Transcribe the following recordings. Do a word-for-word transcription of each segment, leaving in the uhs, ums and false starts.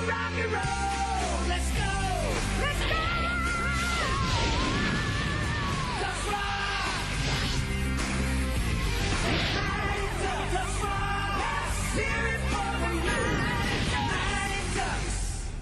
rock and roll. Let's go. Let's go. Let's rock. Let's rock. Let's hear it for the Mighty Ducks.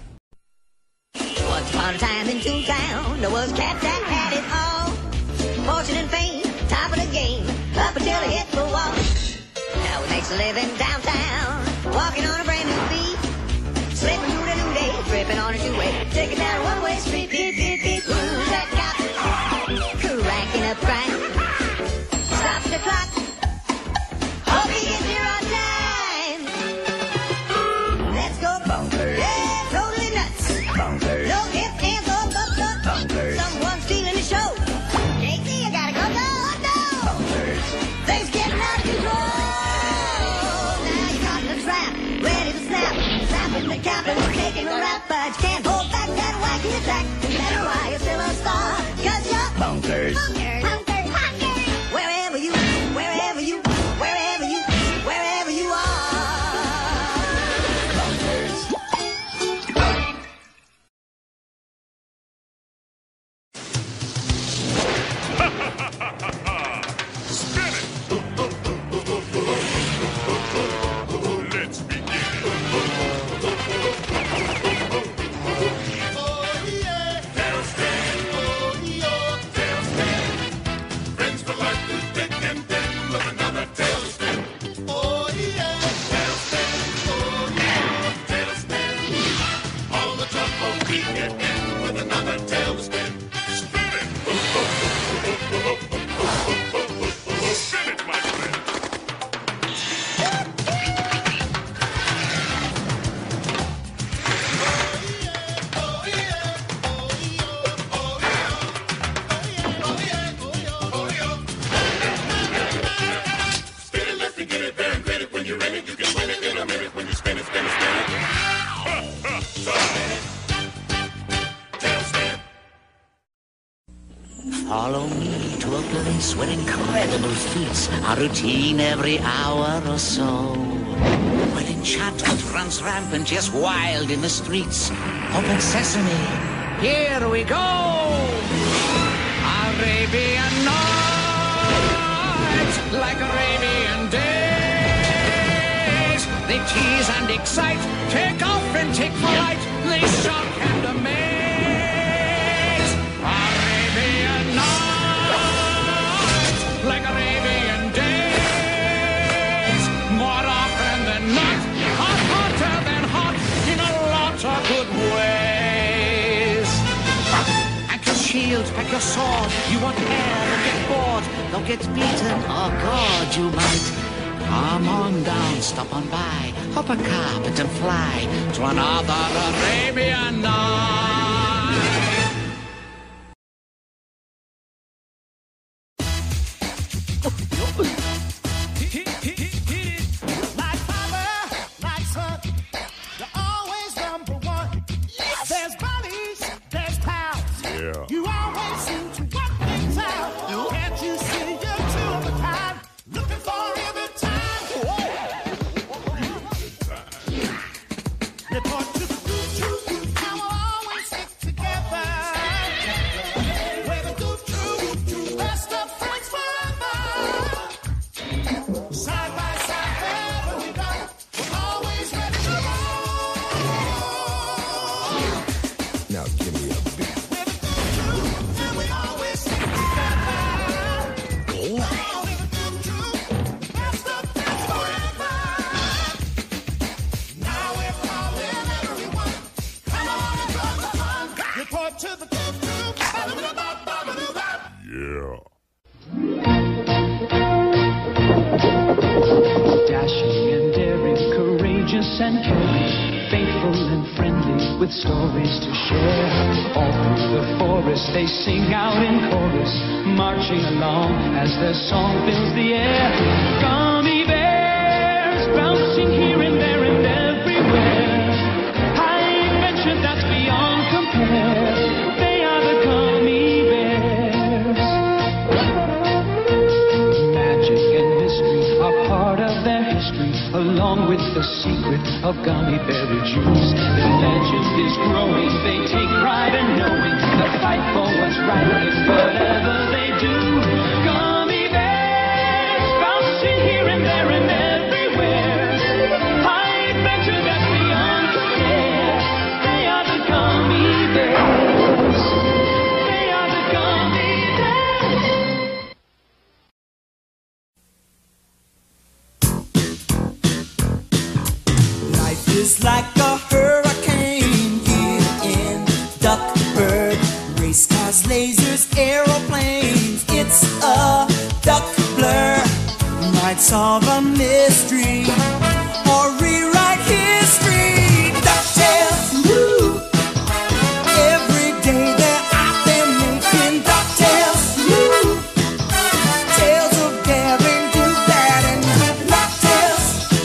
Once upon a time in Toontown, there was a cat that had it all. Fortune and fame, top of the game, up until he hit the wall. Now he makes a living downtown, walking on a brand new beat. Slipping through the new day, tripping on a two-way, taking down a one-way street. Beep, beep, beep, who's that cop? Cranking up crime. Stop the clock. Hope he gets here on time. Let's go bonkers. Yeah, totally nuts. Bonkers. No ifs, ands, or buts, buts. Bonkers. Someone's stealing the show. J C, I gotta go, go, go. Bonkers. Things getting out of control. Now you're caught in the trap, ready to snap. Snapping the cap and taking a rap, but you can't hold back that wacky attack. No matter why you're still a star, cause you're bonkers. Bonkers. Bonkers. Bonkers. Wherever you, wherever you, wherever you, wherever you are. Bonkers. Spin it! Let's begin. Oh yeah. Tailspin. Oh yeah. Tailspin. Friends for life through thick and thin with another tailspin. Oh yeah. Tailspin. Oh yeah. Tailspin. All the trouble we get in with another tailspin. Spin it! Spin it, my friend! Oh yeah. Oh yeah. Oh yeah. Oh yeah. Oh yeah. Oh yeah. Spin it, let's begin it, bearing credit when you're in it. You can win it in a minute when you spin it, spin it, spin it. So spin it. Tailspin. Follow me to a place where incredible feats are routine every hour or so. Where enchantment runs rampant, yes, wild in the streets. Open sesame, here we go! Arabian Nights, like Arabian days. They tease and excite, take off and take flight. They shock and amaze. Arabian Nights, like Arabian days. More often than not, hot, hotter than hot, in a lot of good ways. Anchor shield, pack your sword. You want air, don't get bored. Don't get beaten, oh God, you might. Come on down, stop on by, hop a carpet and fly to another Arabian night. Like father, like son, you're always number one. There's buddies, there's pals. Yeah. You always seem to work things out. Can't you see you're two of a kind? Looking for a good time. Report to the group, troop, how we'll always stick together. We're the group, troop, troop, best of friends forever. Side by side, wherever we go, we're always ready to roll. Now give me a beat. We're the group, troop, and we always stick together. We're the group, troop, best of friends forever. Now we're calling everyone. Come on and join the fun. Report to the group, troop. Ba-da-ba-ba-ba-ba-ba. Yeah. Dashing and daring, courageous and caring, faithful and friendly, with stories to share. All through the forest they sing out in chorus, marching along as their song fills the air. Gummy bears bouncing here and there and everywhere. High adventure that's beyond compare. They are the gummy bears. Magic and mystery are part of their history, along with the secret of gummy berry juice. The legend youth is growing. They take pride in knowing they'll fight for what's right in whatever they do. Gummy bears bouncing here and there and everywhere. High adventure that's beyond compare. They are the gummy bears. They are the gummy bears. Life is like a hurricane here in Duckburg. Race cars, lasers, aeroplanes. It's a duck blur. Might solve a mystery or rewrite history. DuckTales, woo! Every day they're out there making DuckTales, woo! Tales of daring, do bad, and good DuckTales.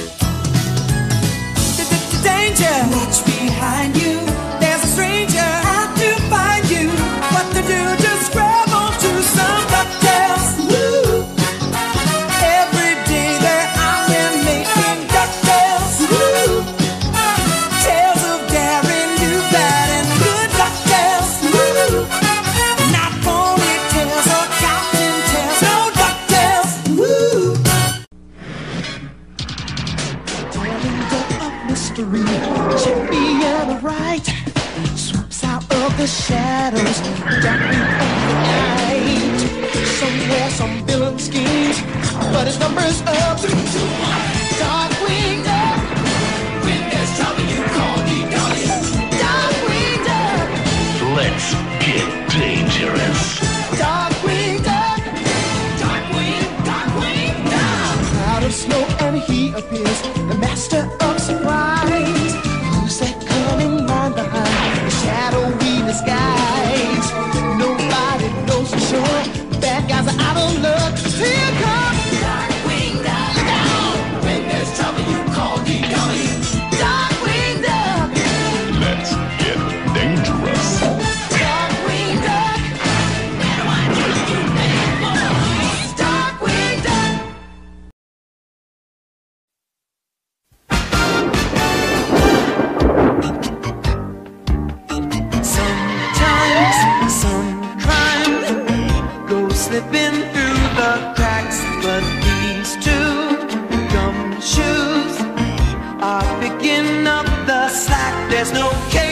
Danger! Watch behind you. There's a stranger out to find you. What to do? Just grab onto some DuckTales. Woo! Every day they're out there making DuckTales. Woo! Tales of daring, do bad, and good DuckTales. Woo! Not ponytails or counting tails. No DuckTales. Woo! Telling the mystery, Chippy and the right swoops out of the shadows, darkly of the night. Somewhere some villain schemes, but his number's up. Darkwing Duck, when there's trouble you call me Dolly. Darkwing Duck, Let's get dangerous. Darkwing Duck, Darkwing, Darkwing Duck. Out of snow and he appears, the master of surprise. Who's that cunning mind behind the shadowy disguise? Nobody knows for sure. Bad guys are out of luck. Here comes Darkwing Duck. Look out! When there's trouble, you call me Dolly. Darkwing Duck. Let's get dangerous. Darkwing Duck. Darkwing Duck. Sometimes some crime goes slipping through the cracks, but these two gumshoes are picking up the slack. There's no